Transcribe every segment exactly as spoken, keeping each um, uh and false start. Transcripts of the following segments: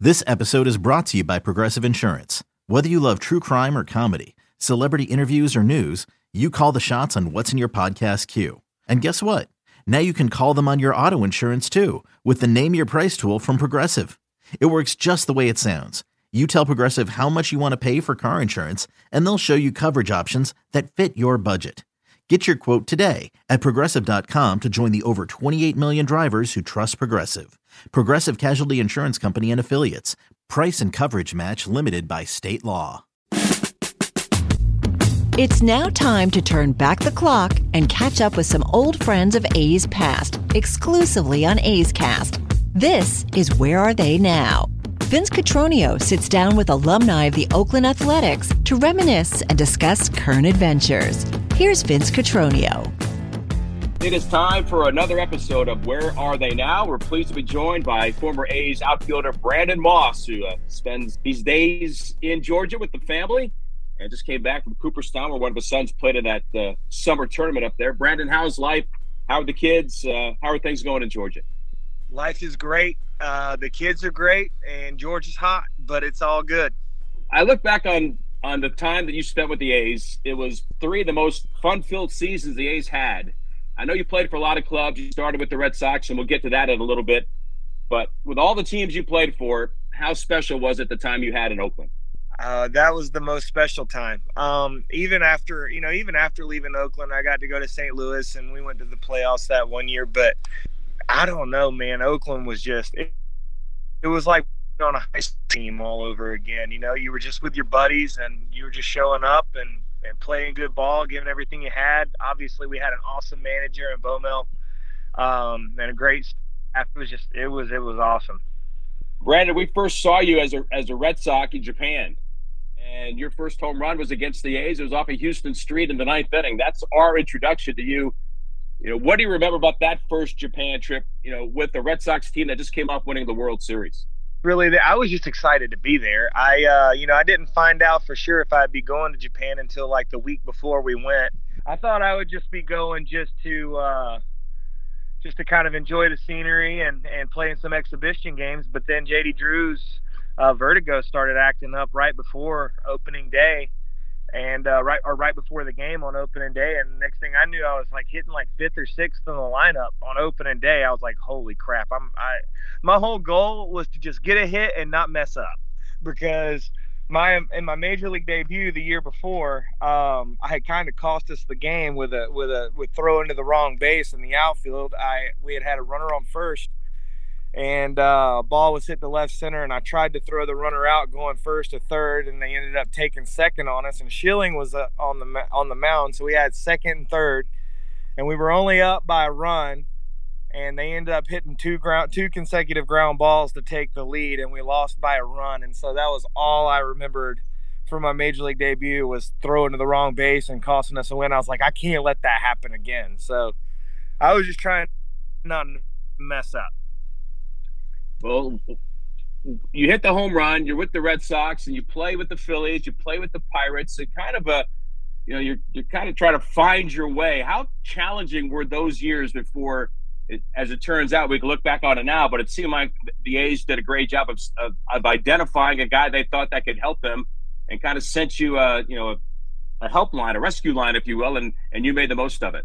This episode is brought to you by Progressive Insurance. Whether you love true crime or comedy, celebrity interviews or news, you call the shots on what's in your podcast queue. And guess what? Now you can call them on your auto insurance too with the Name Your Price tool from Progressive. It works just the way it sounds. You tell Progressive how much you want to pay for car insurance, and they'll show you coverage options that fit your budget. Get your quote today at Progressive dot com to join the over twenty-eight million drivers who trust Progressive. Progressive Casualty Insurance Company and Affiliates. Price and coverage match limited by state law. It's now time to turn back the clock and catch up with some old friends of A's past, exclusively on A's Cast. This is Where Are They Now? Vince Cotroneo sits down with alumni of the Oakland Athletics to reminisce and discuss current adventures. Here's Vince Cotroneo. It is time for another episode of Where Are They Now? We're pleased to be joined by former A's outfielder Brandon Moss, who uh, spends these days in Georgia with the family and just came back from Cooperstown, where one of his sons played in that uh, summer tournament up there. Brandon, how's life? How are the kids? Uh, how are things going in Georgia? Life is great. Uh, the kids are great, and Georgia's hot, but it's all good. I look back on, on the time that you spent with the A's. It was three of the most fun-filled seasons the A's had. I know you played for a lot of clubs. You started with the Red Sox, and we'll get to that in a little bit. But with all the teams you played for, how special was it the time you had in Oakland? Uh, that was the most special time. Um, even after, you know, even after leaving Oakland, I got to go to Saint Louis, and we went to the playoffs that one year. But I don't know, man. Oakland was just it, – it was like on a high school team all over again. You know, you were just with your buddies, and you were just showing up and – and playing good ball, giving everything you had. Obviously, we had an awesome manager in Bomel, um, and a great staff. It was just, it was, it was awesome. Brandon, we first saw you as a as a Red Sox in Japan, and your first home run was against the A's. It was off of Houston Street in the ninth inning. That's our introduction to you. You know, what do you remember about that first Japan trip? You know, with the Red Sox team that just came off winning the World Series. Really, I was just excited to be there. I, uh, you know, I didn't find out for sure if I'd be going to Japan until like the week before we went. I thought I would just be going just to, uh, just to kind of enjoy the scenery and, and playing some exhibition games. But then J D Drew's uh, vertigo started acting up right before opening day, and uh, right or right before the game on opening day. And next thing I knew, I was like hitting like fifth or sixth in the lineup on opening day. I was like, holy crap! I'm I. My whole goal was to just get a hit and not mess up, because my in my major league debut the year before, um, I had kind of cost us the game with a with a with throwing to the wrong base in the outfield. I we had had a runner on first, and uh, a ball was hit the left center, and I tried to throw the runner out going first to third, and they ended up taking second on us. And Schilling was uh, on the on the mound, so we had second and third, and we were only up by a run. And they ended up hitting two ground, two consecutive ground balls to take the lead, and we lost by a run. And so that was all I remembered from my major league debut, was throwing to the wrong base and costing us a win. I was like, I can't let that happen again. So I was just trying not to mess up. Well, you hit the home run. You're with the Red Sox, and you play with the Phillies. You play with the Pirates. And kind of a, you know, you're you're kind of trying to find your way. How challenging were those years before? It, as it turns out, we can look back on it now, but it seemed like the A's did a great job of, of, of identifying a guy they thought that could help them, and kind of sent you, a, you know, a, a help line, a rescue line, if you will, and, and you made the most of it.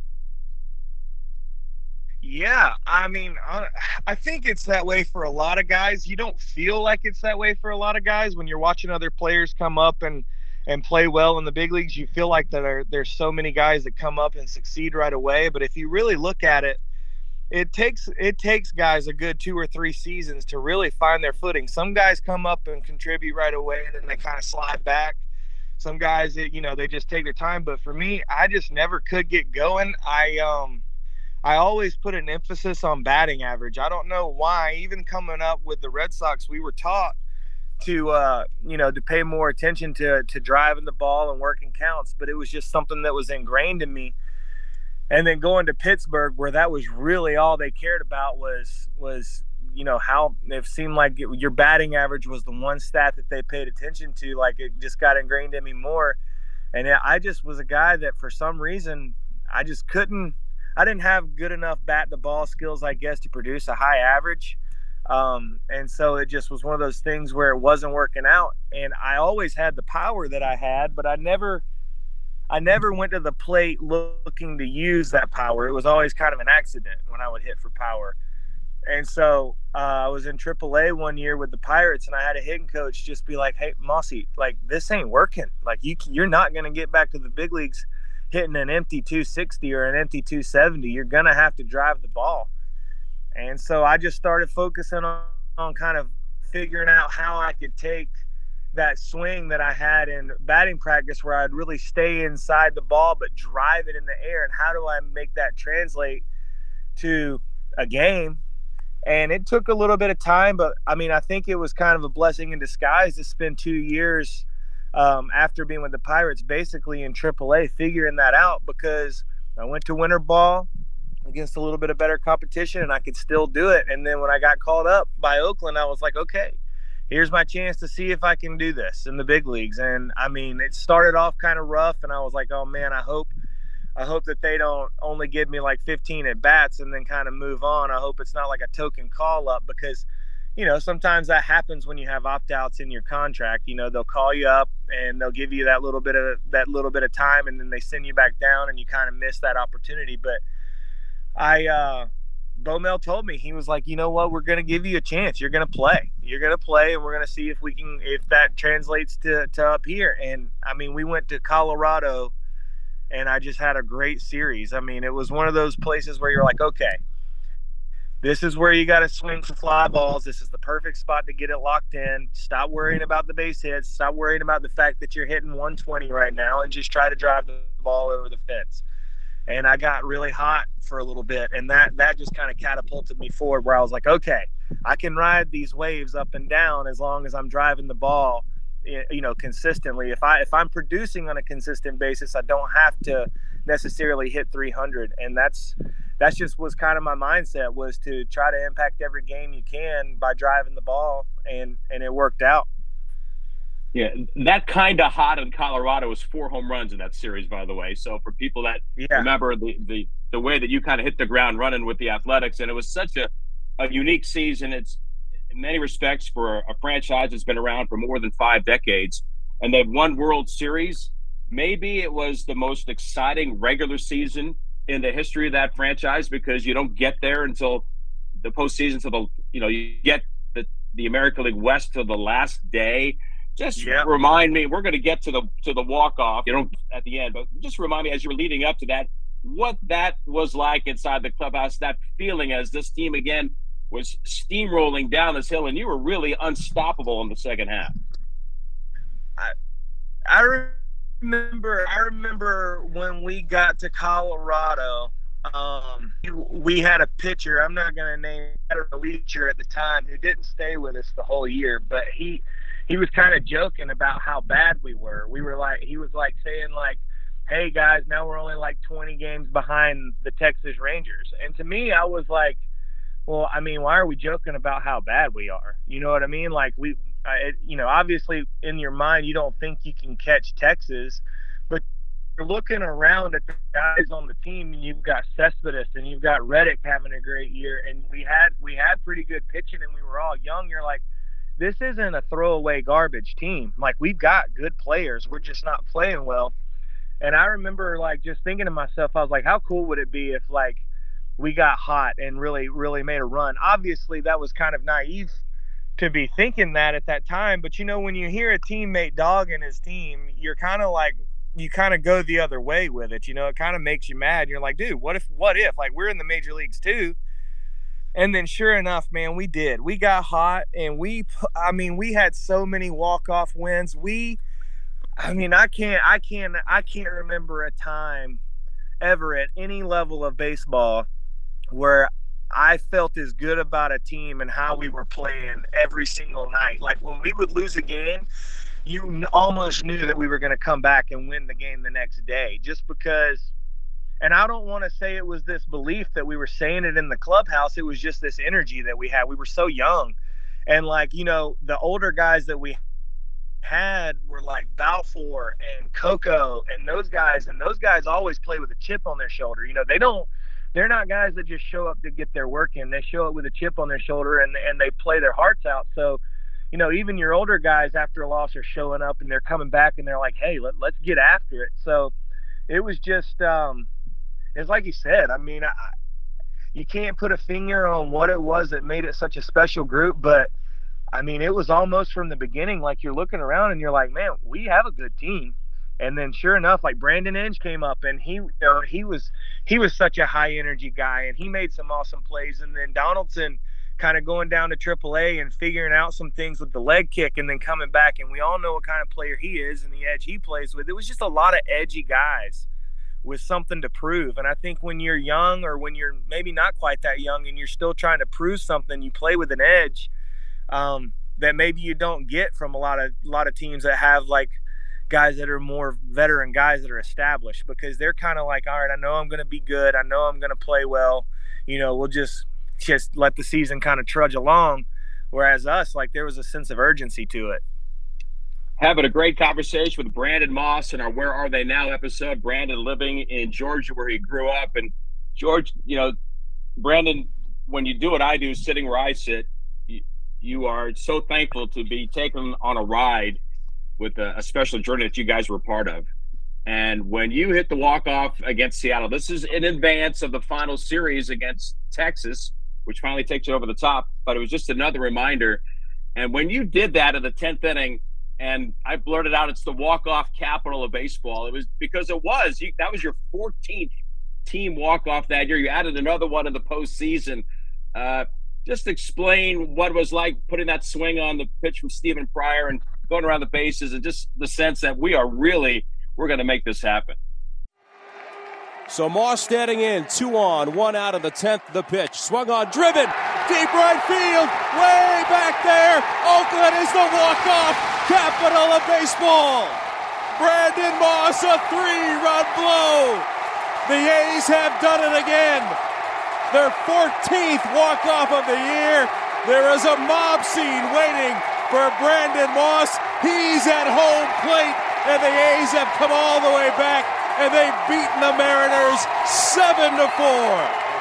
Yeah, I mean, I, I think it's that way for a lot of guys. You don't feel like it's that way for a lot of guys when you're watching other players come up and, and play well in the big leagues. You feel like that are, there's so many guys that come up and succeed right away. But if you really look at it, It takes it takes guys a good two or three seasons to really find their footing. Some guys come up and contribute right away, and then they kind of slide back. Some guys, that you know, they just take their time. But for me, I just never could get going. I um, I always put an emphasis on batting average. I don't know why. Even coming up with the Red Sox, we were taught to uh, you know, to pay more attention to to driving the ball and working counts. But it was just something that was ingrained in me. And then going to Pittsburgh, where that was really all they cared about was, was you know, how it seemed like it, your batting average was the one stat that they paid attention to. Like, it just got ingrained in me more. And I just was a guy that for some reason I just couldn't – I didn't have good enough bat-to-ball skills, I guess, to produce a high average. Um, and so it just was one of those things where it wasn't working out. And I always had the power that I had, but I never, I never went to the plate looking to use that power. It was always kind of an accident when I would hit for power. And so uh, I was in triple A one year with the Pirates, and I had a hitting coach just be like, "Hey, Mossy, like this ain't working. Like you, you're not going to get back to the big leagues hitting an empty two sixty or an empty two seventy. You're going to have to drive the ball." And so I just started focusing on, on kind of figuring out how I could take that swing that I had in batting practice where I'd really stay inside the ball but drive it in the air, and how do I make that translate to a game. And it took a little bit of time, but I mean, I think it was kind of a blessing in disguise to spend two years um, after being with the Pirates, basically in triple A, figuring that out, because I went to winter ball against a little bit of better competition and I could still do it. And then when I got called up by Oakland, I was like, okay, here's my chance to see if I can do this in the big leagues. And I mean, it started off kind of rough, and I was like, oh man, I hope I hope that they don't only give me like fifteen at bats and then kind of move on. I hope it's not like a token call up, because, you know, sometimes that happens when you have opt-outs in your contract. You know, they'll call you up and they'll give you that little bit of that little bit of time, and then they send you back down and you kind of miss that opportunity. But I, uh, Bo Mel told me, he was like, you know what, we're going to give you a chance. You're going to play. You're going to play, and we're going to see if we can, if that translates to, to up here. And I mean, we went to Colorado, and I just had a great series. I mean, it was one of those places where you're like, okay, this is where you got to swing for fly balls. This is the perfect spot to get it locked in. Stop worrying about the base hits. Stop worrying about the fact that you're hitting one twenty right now, and just try to drive the ball over the fence. And I got really hot for a little bit, and that that just kind of catapulted me forward, where I was like, okay, I can ride these waves up and down as long as I'm driving the ball, you know, consistently. If I if I'm producing on a consistent basis, I don't have to necessarily hit three hundred. And that's that's just was kind of my mindset, was to try to impact every game you can by driving the ball, and and it worked out. Yeah, that kind of hot in Colorado was four home runs in that series, by the way. So for people that yeah. remember the, the the way that you kind of hit the ground running with the Athletics, and it was such a, a unique season. It's in many respects for a franchise that's been around for more than five decades, and they've won World Series. Maybe it was the most exciting regular season in the history of that franchise, because you don't get there until the postseason, until the, you know, you get the, the American League West till the last day. Just yep. remind me, we're going to get to the to the walk-off, you know, at the end, but just remind me, as you were leading up to that, what that was like inside the clubhouse, that feeling as this team again was steamrolling down this hill, and you were really unstoppable in the second half. I I remember I remember when we got to Colorado, um, we had a pitcher, I'm not going to name a pitcher at the time, who didn't stay with us the whole year, but he he was kind of joking about how bad we were. We were like, he was like saying like, hey guys, now we're only like twenty games behind the Texas Rangers. And to me, I was like, well, I mean, why are we joking about how bad we are? You know what I mean? Like we, I, you know, obviously in your mind, you don't think you can catch Texas, but you're looking around at the guys on the team, and you've got Cespedes and you've got Reddick having a great year. And we had, we had pretty good pitching, and we were all young. You're like, this isn't a throwaway garbage team. Like, we've got good players. We're just not playing well. And I remember like just thinking to myself, I was like, how cool would it be if like we got hot and really, really made a run? Obviously that was kind of naive to be thinking that at that time. But you know, when you hear a teammate dogging his team, you're kind of like, you kind of go the other way with it. You know, it kind of makes you mad. You're like, dude, what if, what if like we're in the major leagues too? And then sure enough, man, we did. We got hot, and we, I mean, we had so many walk-off wins. We, I mean, I can't, I can't, I can't remember a time ever at any level of baseball where I felt as good about a team and how we were playing every single night. Like when we would lose a game, you almost knew that we were going to come back and win the game the next day, just because. And I don't want to say it was this belief that we were saying it in the clubhouse. It was just this energy that we had. We were so young. And like, you know, the older guys that we had were like Balfour and Coco and those guys. And those guys always play with a chip on their shoulder. You know, they don't, they're not guys that just show up to get their work in. They show up with a chip on their shoulder, and and they play their hearts out. So, you know, even your older guys after a loss are showing up, and they're coming back, and they're like, hey, let, let's get after it. So it was just, um, it's like you said, I mean, I, you can't put a finger on what it was that made it such a special group, but I mean, it was almost from the beginning, like you're looking around and you're like, man, we have a good team. And then sure enough, like Brandon Inge came up, and he, you know, he was, he was such a high energy guy, and he made some awesome plays. And then Donaldson kind of going down to triple A and figuring out some things with the leg kick, and then coming back. And we all know what kind of player he is and the edge he plays with. It was just a lot of edgy guys with something to prove. And I think when you're young, or when you're maybe not quite that young and you're still trying to prove something, you play with an edge um, that maybe you don't get from a lot of, a lot of teams that have like guys that are more veteran guys that are established, because they're kind of like, all right, I know I'm going to be good. I know I'm going to play well. You know, we'll just, just let the season kind of trudge along. Whereas us, like, there was a sense of urgency to it. Having a great conversation with Brandon Moss in our Where Are They Now episode. Brandon living in Georgia where he grew up. And George, you know, Brandon, when you do what I do, sitting where I sit, you, you are so thankful to be taken on a ride with a, a special journey that you guys were a part of. And when you hit the walk-off against Seattle, this is in advance of the final series against Texas, which finally takes it over the top, but it was just another reminder. And when you did that in the tenth inning, and I blurted out, it's the walk-off capital of baseball, it was because it was. You, that was your fourteenth team walk-off that year. You added another one in the postseason. Uh, just explain what it was like putting that swing on the pitch from Stephen Pryor and going around the bases, and just the sense that we are really, we're going to make this happen. So Moss standing in, two on, one out of the tenth, the pitch. Swung on, driven, deep right field, way back there. Oakland is the walk-off capital of baseball. Brandon Moss, a three-run blow. The A's have done it again. Their fourteenth walk-off of the year. There is a mob scene waiting for Brandon Moss. He's at home plate, and the A's have come all the way back, and they've beaten the Mariners seven to four.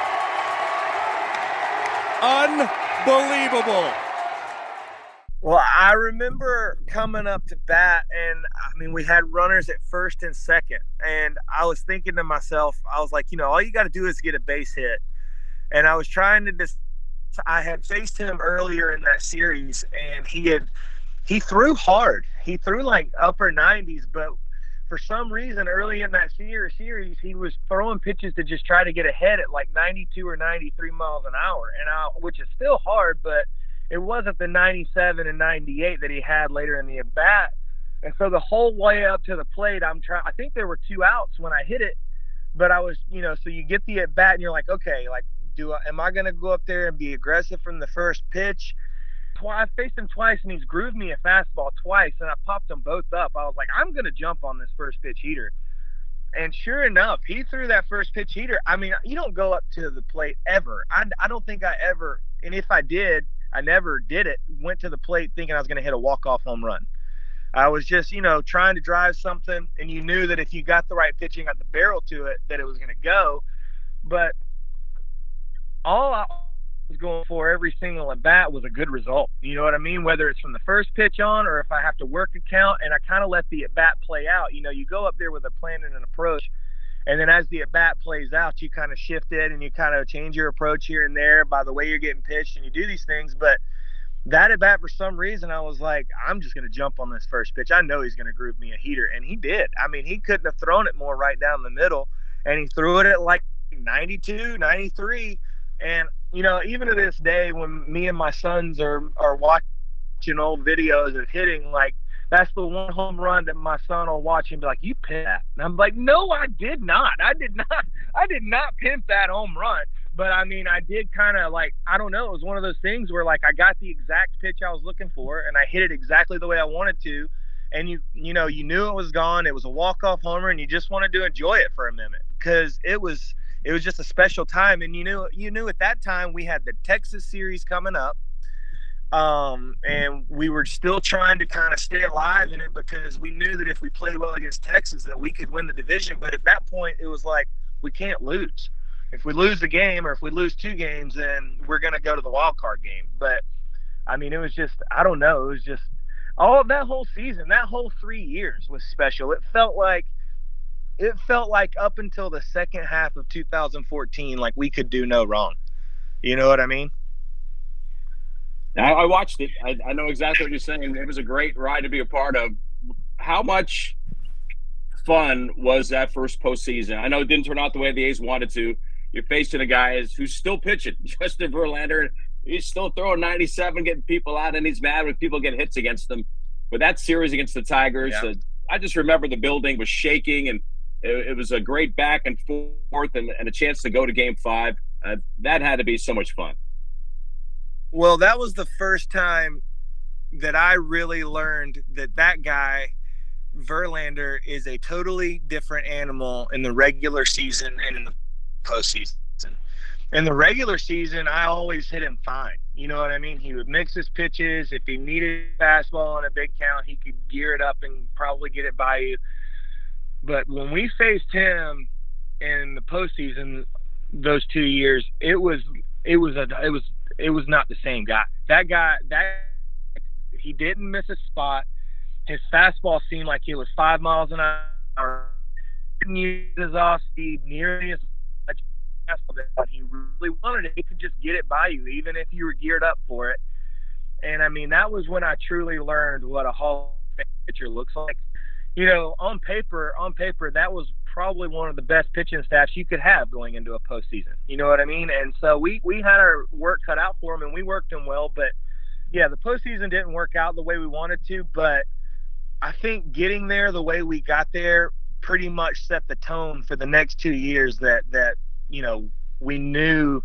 Unbelievable. Well, I remember coming up to bat, and I mean, we had runners at first and second, and I was thinking to myself, I was like, you know, all you got to do is get a base hit. And I was trying to just, I had faced him earlier in that series, and he had, he threw hard. He threw like upper nineties, but for some reason early in that series, he was throwing pitches to just try to get ahead at like ninety-two or ninety-three miles an hour, and I, which is still hard, but it wasn't the ninety-seven and ninety-eight that he had later in the at bat. And so the whole way up to the plate, I'm trying, I think there were two outs when I hit it, but I was, you know, so you get the at bat and you're like, okay, like, do I, am I going to go up there and be aggressive from the first pitch? I faced him twice, and he's grooved me a fastball twice, and I popped them both up. I was like, I'm going to jump on this first pitch heater. And sure enough, he threw that first pitch heater. I mean, you don't go up to the plate ever. I, I don't think I ever, and if I did, I never did it, went to the plate thinking I was going to hit a walk-off home run. I was just, you know, trying to drive something, and you knew that if you got the right pitching, got the barrel to it, that it was going to go. But all I was going for every single at bat was a good result. You know what I mean? Whether it's from the first pitch on, or if I have to work a count, and I kind of let the at bat play out. You know, you go up there with a plan and an approach, and then as the at bat plays out, you kind of shift it and you kind of change your approach here and there by the way you're getting pitched, and you do these things. But that at bat, for some reason, I was like, I'm just going to jump on this first pitch. I know he's going to groove me a heater, and he did. I mean, he couldn't have thrown it more right down the middle, and he threw it at like ninety-two, ninety-three. And, you know, even to this day, when me and my sons are, are watching old videos of hitting, like, that's the one home run that my son will watch and be like, you pimped that. And I'm like, no, I did not. I did not. I did not pimp that home run. But, I mean, I did kind of, like, I don't know. It was one of those things where, like, I got the exact pitch I was looking for, and I hit it exactly the way I wanted to. And, you you know, you knew it was gone. It was a walk-off homer, and you just wanted to enjoy it for a minute because it was – it was just a special time. And you knew, you knew at that time we had the Texas series coming up. Um, and we were still trying to kind of stay alive in it because we knew that if we played well against Texas, that we could win the division. But at that point it was like, we can't lose. if we lose the game or if we lose two games, then we're going to go to the wild card game. But I mean, it was just, I don't know. It was just all that whole season, that whole three years was special. It felt like, it felt like up until the second half of two thousand fourteen, like we could do no wrong. You know what I mean? I, I watched it. I, I know exactly what you're saying. It was a great ride to be a part of. How much fun was that first postseason? I know it didn't turn out the way the A's wanted to. You're facing a guy who's still pitching, Justin Verlander. He's still throwing ninety-seven, getting people out, and he's mad when people get hits against him. But that series against the Tigers, yeah. uh, I just remember the building was shaking, and it, it was a great back and forth and, and a chance to go to game five. Uh, that had to be so much fun. Well, that was the first time that I really learned that that guy, Verlander, is a totally different animal in the regular season and in the postseason. In the regular season, I always hit him fine. You know what I mean? He would mix his pitches. If he needed fastball on a big count, he could gear it up and probably get it by you. But when we faced him in the postseason those two years, it was it was a it was it was not the same guy. That guy that he didn't miss a spot. His fastball seemed like it was five miles an hour. He didn't use his off speed nearly as much fastball. He really wanted it. He could just get it by you, even if you were geared up for it. And I mean, that was when I truly learned what a Hall of Fame pitcher looks like. You know, on paper, on paper, that was probably one of the best pitching staffs you could have going into a postseason. You know what I mean? And so we, we had our work cut out for him, and we worked him well. But, yeah, the postseason didn't work out the way we wanted to. But I think getting there the way we got there pretty much set the tone for the next two years that, that you know, we knew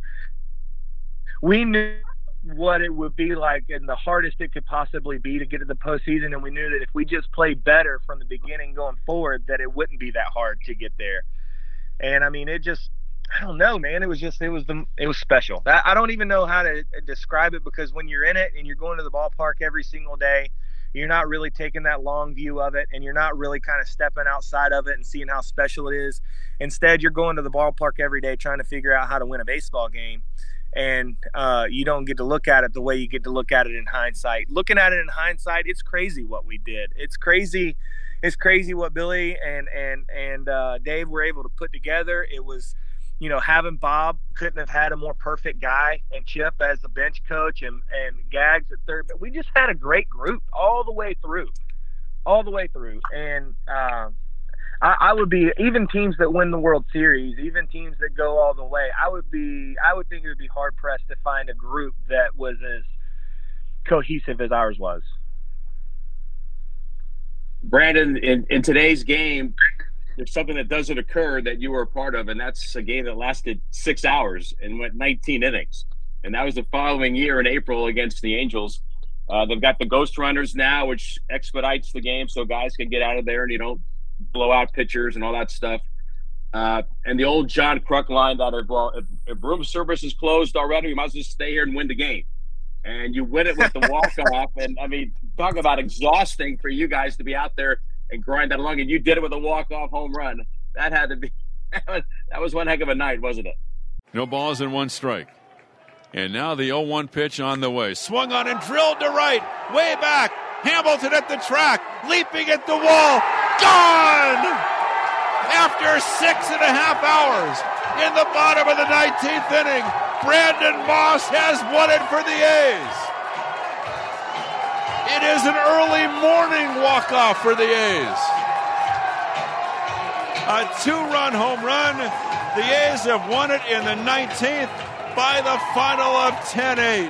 we knew – what it would be like and the hardest it could possibly be to get to the postseason. And we knew that if we just played better from the beginning going forward, that it wouldn't be that hard to get there. And I mean, it just, I don't know, man. It was just, it was the, it was special. That, I don't even know how to describe it, because when you're in it and you're going to the ballpark every single day, you're not really taking that long view of it, and you're not really kind of stepping outside of it and seeing how special it is. Instead, you're going to the ballpark every day trying to figure out how to win a baseball game. And uh, you don't get to look at it the way you get to look at it in hindsight. Looking at it in hindsight, it's crazy what we did. It's crazy. It's crazy what Billy and and and uh, Dave were able to put together. It was, you know, having Bob, couldn't have had a more perfect guy, and Chip as the bench coach, and and Gags at third. But we just had a great group all the way through, all the way through. And um, I, I would be, even teams that win the World Series, even teams that go all the way, I would be, I would think it would be hard pressed to find a group that was as cohesive as ours was. Brandon, in, in today's game, there's something that doesn't occur that you were a part of, and that's a game that lasted six hours and went nineteen innings. And that was the following year in April against the Angels. Uh, they've got the ghost runners now, which expedites the game so guys can get out of there and you don't blow out pitchers and all that stuff. Uh, and the old John Kruk line that, if, well, if, if room service is closed already, you might as well stay here and win the game. And you win it with the walk-off. And, I mean, talk about exhausting for you guys to be out there and grind that along. And you did it with a walk-off home run. That had to be – that was one heck of a night, wasn't it? No balls and one strike. And now the oh one pitch on the way. Swung on and drilled to right. Way back. Hamilton at the track. Leaping at the wall. Gone! After six and a half hours in the bottom of the nineteenth inning, Brandon Moss has won it for the A's. It is an early morning walk-off for the A's. A two-run home run. The A's have won it in the nineteenth by the final of ten eight.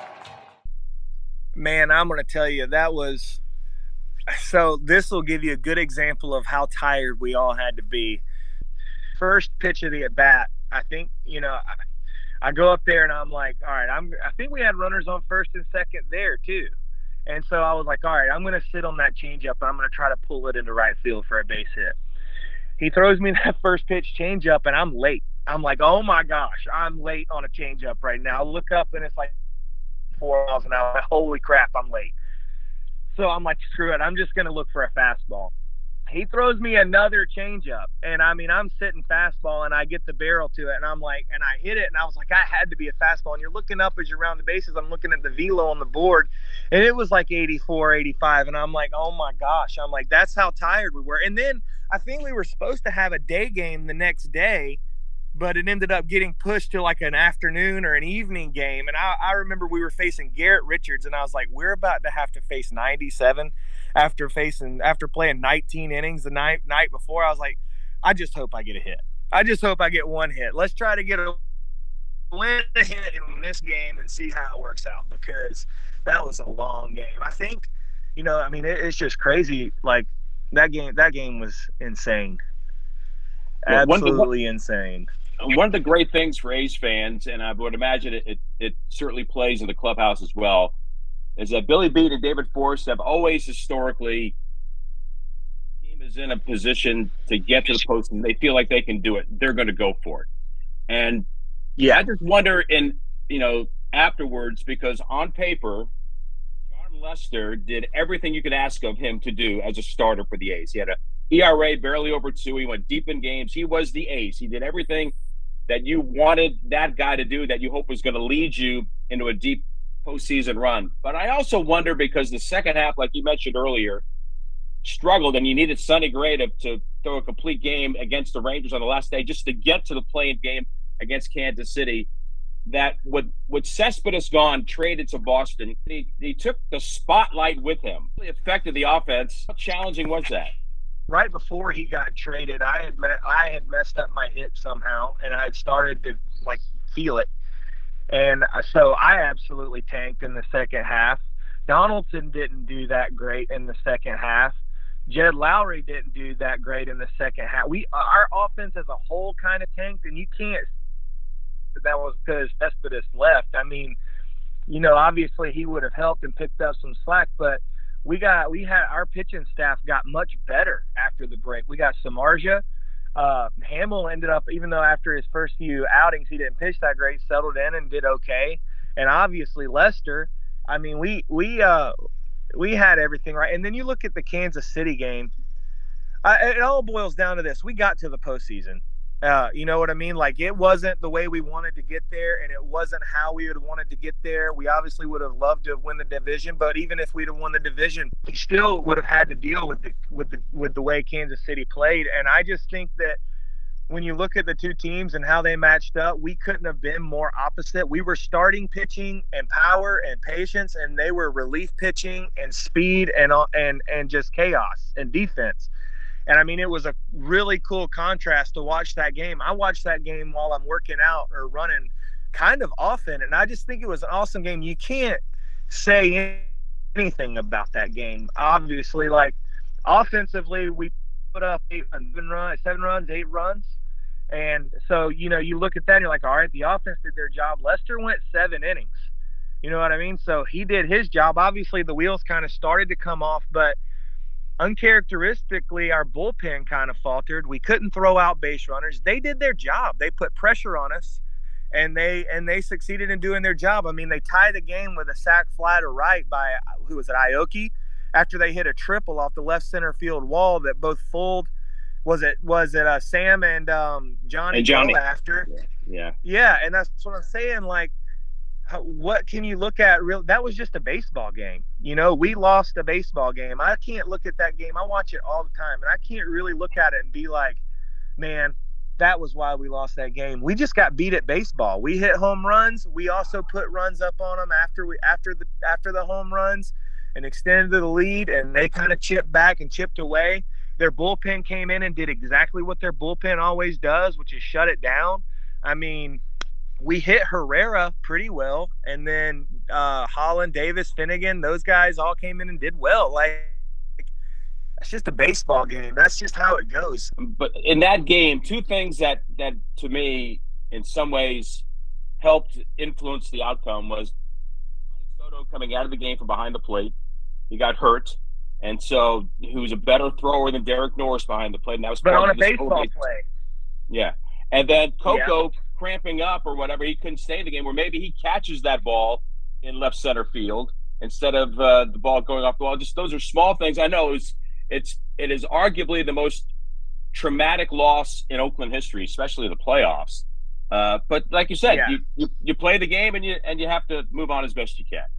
Man, I'm going to tell you, that was – so this will give you a good example of how tired we all had to be. First pitch of the at-bat, I think, you know, I, I go up there and I'm like, all right, I'm, I think we had runners on first and second there too. And so I was like, all right, I'm going to sit on that changeup and I'm going to try to pull it into right field for a base hit. He throws me that first pitch changeup and I'm late. I'm like, oh my gosh, I'm late on a changeup right now. I look up and it's like four miles an hour. Holy crap, I'm late. So I'm like, screw it. I'm just going to look for a fastball. he throws me another changeup, and I mean, I'm sitting fastball, and I get the barrel to it, and I'm like, and I hit it, and I was like, I had to be a fastball. And you're looking up as you're around the bases. I'm looking at the velo on the board, and it was like eighty-four, eighty-five, and I'm like, oh my gosh. I'm like, that's how tired we were. And then I think we were supposed to have a day game the next day, but it ended up getting pushed to like an afternoon or an evening game. And I, I remember we were facing Garrett Richards, and I was like, we're about to have to face ninety-seven after facing after playing nineteen innings the night night before. I was like, I just hope I get a hit. I just hope I get one hit. Let's try to get a win a hit in this game and see how it works out, because that was a long game. I think, you know, I mean, it, it's just crazy. Like that game, that game was insane. Yeah, Absolutely one, insane. One of the great things for A's fans, and I would imagine it, it, it certainly plays in the clubhouse as well, is that Billy Beane and David Forst have always historically, the team is in a position to get to the postseason. They feel like they can do it. They're going to go for it. And yeah, I just wonder in, you know, afterwards, because on paper, Jon Lester did everything you could ask of him to do as a starter for the A's. He had a E R A barely over two. He went deep in games. He was the ace. He did everything that you wanted that guy to do, that you hope was going to lead you into a deep postseason run. But I also wonder, because the second half, like you mentioned earlier, struggled, and you needed Sonny Gray to, to throw a complete game against the Rangers on the last day just to get to the play-in game against Kansas City, that with, with Cespedes gone, traded to Boston, he, he took the spotlight with him. It really affected the offense. How challenging was that? Right before he got traded, I had met, I had messed up my hip somehow, and I had started to like feel it, and so I absolutely tanked in the second half. Donaldson didn't do that great in the second half. Jed Lowry didn't do that great in the second half. We our offense as a whole kind of tanked, and you can't. That was because Cespedes left. I mean, you know, obviously he would have helped and picked up some slack, but. We got we had our pitching staff got much better after the break. We got Samardzija. Uh, Hamill ended up, even though after his first few outings he didn't pitch that great, settled in and did okay. And obviously Lester. I mean, we we uh, we had everything right. And then you look at the Kansas City game. Uh, it all boils down to this: we got to the postseason. Uh, you know what I mean? Like, it wasn't the way we wanted to get there, and it wasn't how we would have wanted to get there. We obviously would have loved to have won the division, but even if we'd have won the division, we still would have had to deal with the with the with the way Kansas City played. And I just think that when you look at the two teams and how they matched up, we couldn't have been more opposite. We were starting pitching and power and patience, and they were relief pitching and speed and and and just chaos and defense. And, I mean, it was a really cool contrast to watch that game. I watched that game while I'm working out or running kind of often, and I just think it was an awesome game. You can't say anything about that game. Obviously, like, offensively, we put up eight, seven runs, seven runs, eight runs. And so, you know, you look at that and you're like, all right, the offense did their job. Lester went seven innings. You know what I mean? So he did his job. Obviously, the wheels kind of started to come off, but uncharacteristically, our bullpen kind of faltered. We couldn't throw out base runners. They did their job. They put pressure on us, and they and they succeeded in doing their job. I mean, they tied the game with a sac fly to right by, who was it, Aoki, after they hit a triple off the left center field wall that both fooled. Was it was it uh, Sam and um, Johnny, and Johnny. Go after? Yeah. Yeah, and that's what I'm saying. Like, how, what can you look at? Real that was just a baseball game. You know, we lost a baseball game. I can't look at that game. I watch it all the time, and I can't really look at it and be like, man, that was why we lost that game. We just got beat at baseball. We hit home runs. We also put runs up on them after we after the after the home runs and extended the lead, and they kind of chipped back and chipped away. Their bullpen came in and did exactly what their bullpen always does, which is shut it down. I mean, we hit Herrera pretty well, and then uh, Holland, Davis, Finnegan, those guys all came in and did well. Like, it's just a baseball game. That's just how it goes. But in that game, two things that, that to me, in some ways, helped influence the outcome was Soto coming out of the game from behind the plate. He got hurt, and so he was a better thrower than Derek Norris behind the plate, and that was but part on of a this baseball whole play. Yeah, and then Coco. Yeah. Cramping up or whatever, he couldn't stay in the game, where maybe he catches that ball in left center field instead of uh, the ball going off the wall. Just those are small things. I know it was it's it is arguably the most traumatic loss in Oakland history, especially the playoffs. Uh, but like you said, yeah. you, you you play the game and you and you have to move on as best you can.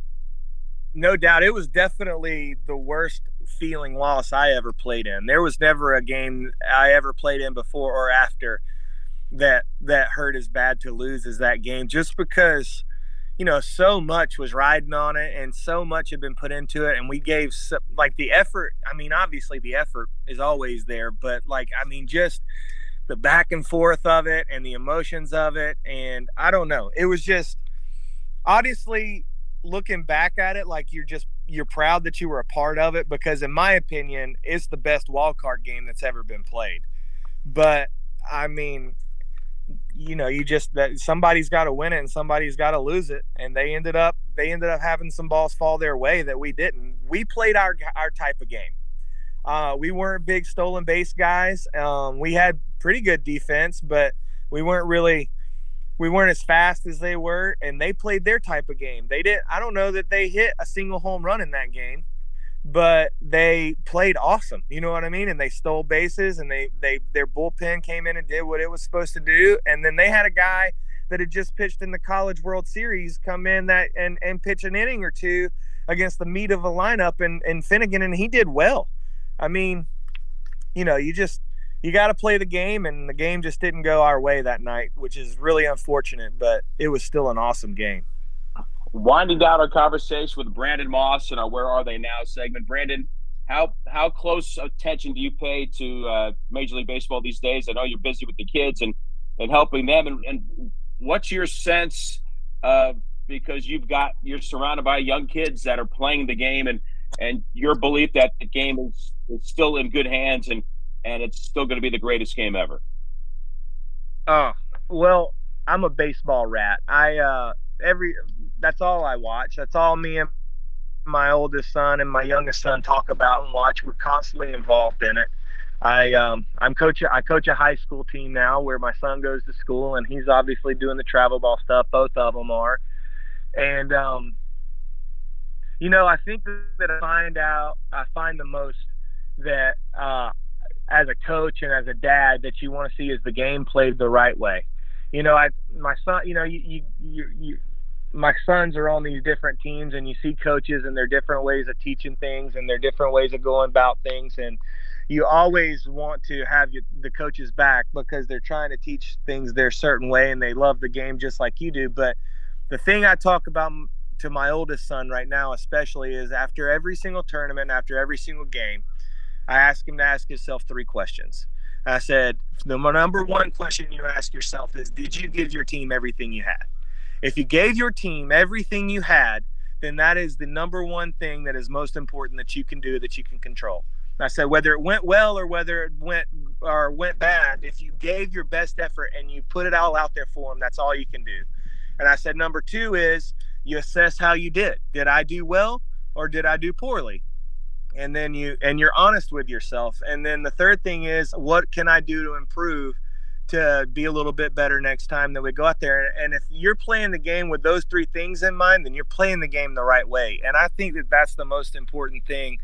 No doubt, it was definitely the worst feeling loss I ever played in. There was never a game I ever played in before or after that that hurt as bad to lose as that game, just because, you know, so much was riding on it and so much had been put into it, and we gave so, like the effort. I mean, obviously the effort is always there, but like, I mean, just the back and forth of it and the emotions of it. And I don't know, it was just, obviously looking back at it, like you're just, you're proud that you were a part of it, because in my opinion, it's the best wild card game that's ever been played. But I mean, you know, you just, that somebody's got to win it and somebody's got to lose it. And they ended up, they ended up having some balls fall their way that we didn't. We played our, our type of game. Uh, we weren't big stolen base guys. Um, we had pretty good defense, but we weren't really, we weren't as fast as they were, and they played their type of game. They didn't, I don't know that they hit a single home run in that game, but they played awesome. You know what I mean? And they stole bases, and they, they, their bullpen came in and did what it was supposed to do. And then they had a guy that had just pitched in the College World Series come in that and, and pitch an inning or two against the meat of a lineup and, and Finnegan, and he did well. I mean, you know, you just, you got to play the game, and the game just didn't go our way that night, which is really unfortunate, but it was still an awesome game. Winding down our conversation with Brandon Moss in our Where Are They Now segment. Brandon, how how close attention do you pay to uh, Major League Baseball these days? I know you're busy with the kids and, and helping them. And, and what's your sense of, because you've got, you're surrounded by young kids that are playing the game, and, and your belief that the game is, is still in good hands and, and it's still going to be the greatest game ever? Oh, well, I'm a baseball rat. I, uh, every, that's all I watch. That's all me and my oldest son and my youngest son talk about and watch. We're constantly involved in it. I, um, I'm coach, I coach a high school team now where my son goes to school, and he's obviously doing the travel ball stuff. Both of them are. And, um, you know, I think that I find out, I find the most that, uh, as a coach and as a dad, that you want to see is the game played the right way. You know, I, my son, you know, you, you, you, you, my sons are on these different teams, and you see coaches and their different ways of teaching things and their different ways of going about things. And you always want to have your, the coaches back, because they're trying to teach things their certain way, and they love the game just like you do. But the thing I talk about to my oldest son right now, especially, is after every single tournament, after every single game, I ask him to ask himself three questions. I said, the number one question you ask yourself is, did you give your team everything you had? If you gave your team everything you had, then that is the number one thing that is most important that you can do, that you can control. And I said, whether it went well or whether it went or went bad, if you gave your best effort and you put it all out there for them, that's all you can do. And I said, number two is you assess how you did. Did I do well or did I do poorly? And then you, and you're honest with yourself. And then the third thing is, what can I do to improve to be a little bit better next time that we go out there? And if you're playing the game with those three things in mind, then you're playing the game the right way. And I think that that's the most important thing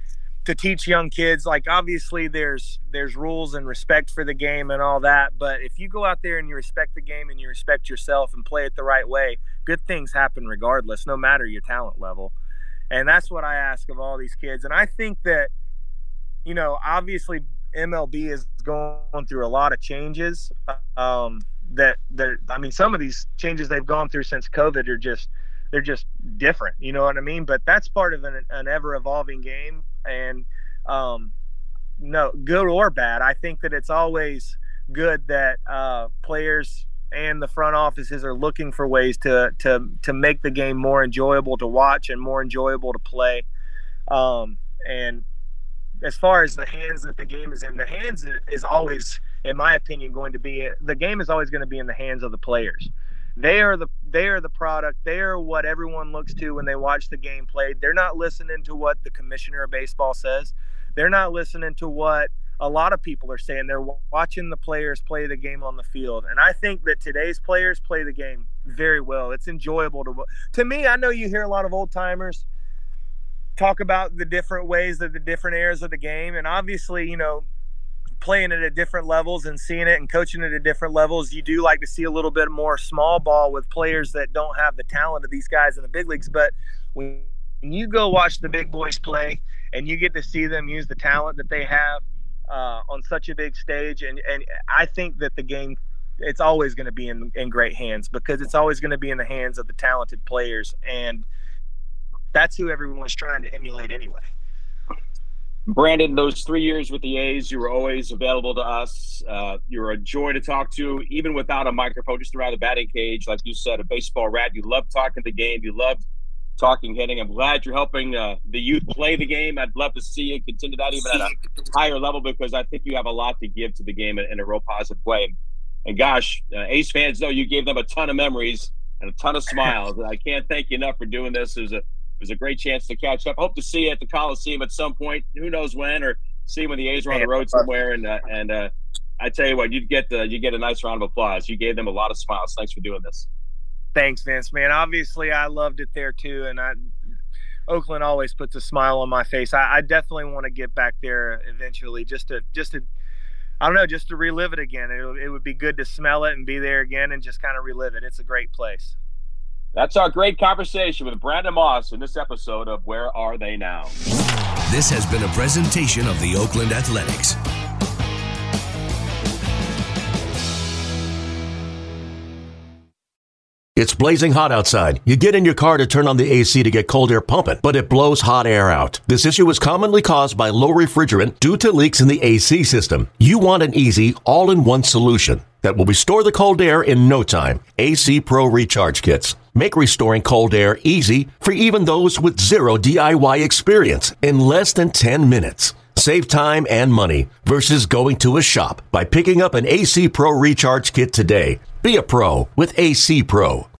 to teach young kids. Like, obviously there's, there's rules and respect for the game and all that. But if you go out there and you respect the game and you respect yourself and play it the right way, good things happen regardless, no matter your talent level. And that's what I ask of all these kids. And I think that, you know, obviously M L B is going through a lot of changes. Um, that, that, I mean, some of these changes they've gone through since COVID are just, they're just different. You know what I mean? But that's part of an, an ever-evolving game. And, um, no, good or bad, I think that it's always good that uh, players and the front offices are looking for ways to to to make the game more enjoyable to watch and more enjoyable to play. Um, and as far as the hands that the game is in, the hands is always, in my opinion, going to be the game is always going to be in the hands of the players. They are the they are the product. They are what everyone looks to when they watch the game played. They're not listening to what the commissioner of baseball says. They're not listening to what a lot of people are saying. They're watching the players play the game on the field. And I think that today's players play the game very well. It's enjoyable to to me. I know you hear a lot of old timers talk about the different ways that the different eras of the game. And obviously, you know, playing it at different levels and seeing it and coaching it at different levels, you do like to see a little bit more small ball with players that don't have the talent of these guys in the big leagues. But when you go watch the big boys play and you get to see them use the talent that they have uh, on such a big stage, and, and I think that the game, it's always going to be in, in great hands, because it's always going to be in the hands of the talented players. And that's who everyone's trying to emulate anyway. Brandon, those three years with the A's, you were always available to us. Uh, you were a joy to talk to, even without a microphone, just around the batting cage. Like you said, a baseball rat. You loved talking the game. You loved talking hitting. I'm glad you're helping uh, the youth play the game. I'd love to see you continue that even at a higher level, because I think you have a lot to give to the game in, in a real positive way. And gosh, uh, A's fans know you gave them a ton of memories and a ton of smiles. I can't thank you enough for doing this. It was a, it was a great chance to catch up. Hope to see you at the Coliseum at some point. Who knows when, or see when the A's are on the road somewhere. And uh, and uh, I tell you what, you'd get the, you get a nice round of applause. You gave them a lot of smiles. Thanks for doing this. Thanks, Vince, man. Obviously, I loved it there too, and I, Oakland always puts a smile on my face. I, I definitely want to get back there eventually, just to, just to, I don't know, just to relive it again. It, it would be good to smell it and be there again and just kind of relive it. It's a great place. That's our great conversation with Brandon Moss in this episode of Where Are They Now? This has been a presentation of the Oakland Athletics. It's blazing hot outside. You get in your car to turn on the A C to get cold air pumping, but it blows hot air out. This issue is commonly caused by low refrigerant due to leaks in the A C system. You want an easy, all-in-one solution that will restore the cold air in no time. A C Pro Recharge Kits make restoring cold air easy for even those with zero D I Y experience in less than ten minutes. Save time and money versus going to a shop by picking up an A C Pro Recharge Kit today. Be a pro with A C Pro.